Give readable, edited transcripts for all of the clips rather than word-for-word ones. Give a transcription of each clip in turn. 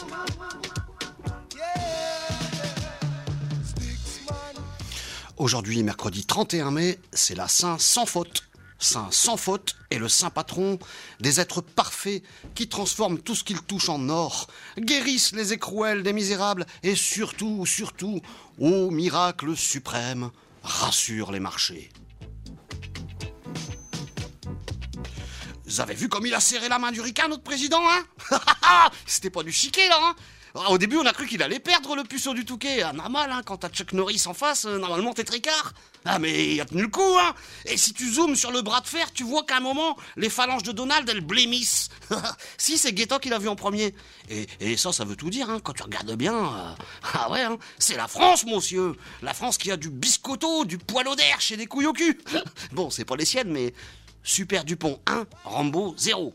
Aujourd'hui, mercredi 31 mai, c'est la Saint sans faute. Saint sans faute est le saint patron des êtres parfaits qui transforment tout ce qu'ils touchent en or, guérissent les écrouelles des misérables et surtout, ô miracle suprême, rassurent les marchés. Vous avez vu comme il a serré la main du ricain, notre président, hein? C'était pas du chiquet, là, hein? Au début, on a cru qu'il allait perdre le puceau du Touquet. Ah, normal, hein, quand t'as Chuck Norris en face, normalement t'es tricard. Ah, mais il a tenu le coup, hein. Et si tu zoomes sur le bras de fer, tu vois qu'à un moment, les phalanges de Donald, elles blêmissent. Si, c'est Guetta qui l'a vu en premier. Et ça veut tout dire, hein, quand tu regardes bien. Ah ouais, hein, c'est la France, monsieur. La France qui a du biscotto, du poil d'air chez des couilles au cul. Bon, c'est pas les siennes, mais Super Dupont 1, Rambo 0.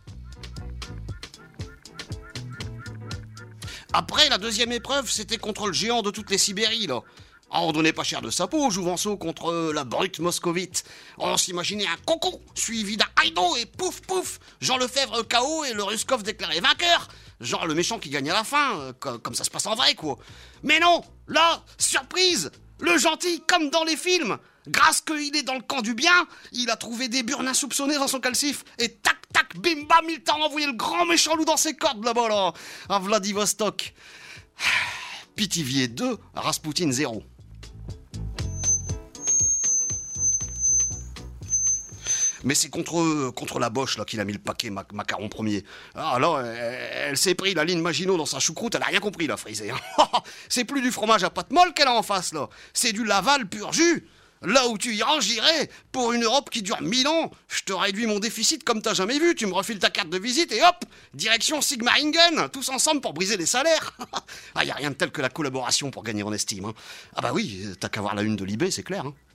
Après, la deuxième épreuve, c'était contre le géant de toutes les Sibéries, là. Ah, on donnait pas cher de sa peau au Jouvenceau contre la brute moscovite. On s'imaginait un coco suivi d'un haïdo et pouf pouf, Jean Lefebvre KO et le Ruskov déclaré vainqueur. Genre le méchant qui gagne à la fin, comme ça se passe en vrai, quoi. Mais non, là, surprise, le gentil comme dans les films. Grâce qu'il est dans le camp du bien, il a trouvé des burnes insoupçonnées dans son calcif. Et tac, tac, bim, bam, il t'a envoyé le grand méchant loup dans ses cordes là-bas, là, à Vladivostok. Pithiviers 2, Rasputin 0. Mais c'est contre la Boche là qu'il a mis le paquet Macaron premier. Ah là, elle s'est pris la ligne Maginot dans sa choucroute, elle a rien compris la frisée. C'est plus du fromage à pâte molle qu'elle a en face là. C'est du Laval pur jus. Là où tu iras, j'irai. Pour une Europe qui dure 1000 ans, je te réduis mon déficit comme t'as jamais vu. Tu me refiles ta carte de visite et hop, direction Sigmaringen, tous ensemble pour briser les salaires. Ah, y a rien de tel que la collaboration pour gagner en estime. Hein. Ah bah oui, t'as qu'à voir la une de Libé, c'est clair. Hein.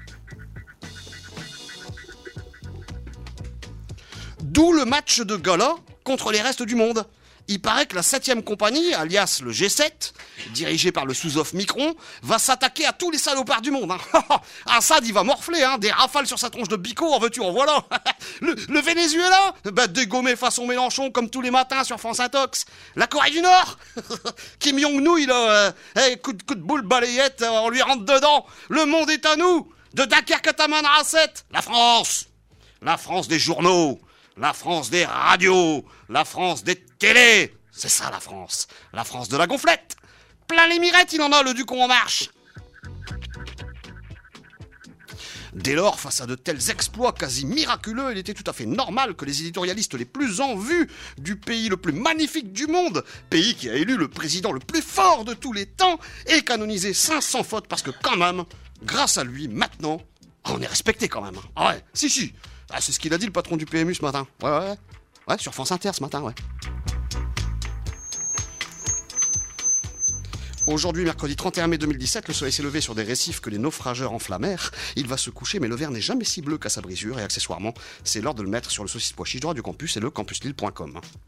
D'où le match de gala contre les restes du monde. Il paraît que la 7e compagnie, alias le G7, dirigée par le sous-off Micron, va s'attaquer à tous les salopards du monde. Hein. Assad, il va morfler, hein, des rafales sur sa tronche de bico, en veux-tu, en voilà. Le Venezuela, dégommé façon Mélenchon, comme tous les matins sur France Intox. La Corée du Nord, Kim Jong-un, il a coup de boule balayette, on lui rentre dedans. Le monde est à nous, de Dunkerque à Tamanrasset. La France des journaux. La France des radios, la France des télés, c'est ça la France de la gonflette. Plein les mirettes, il en a le Ducon en marche. Dès lors, face à de tels exploits quasi miraculeux, il était tout à fait normal que les éditorialistes les plus en vue du pays le plus magnifique du monde, pays qui a élu le président le plus fort de tous les temps, aient canonisé 500 fautes parce que quand même, grâce à lui, maintenant, on est respecté quand même. Ah ouais, si. Ah, c'est ce qu'il a dit le patron du PMU ce matin. Ouais, sur France Inter ce matin, ouais. Aujourd'hui, mercredi 31 mai 2017, le soleil s'est levé sur des récifs que les naufrageurs enflammèrent. Il va se coucher, mais le verre n'est jamais si bleu qu'à sa brisure. Et accessoirement, c'est l'heure de le mettre sur le saucisse pois chiche droit du campus et le campuslille.com.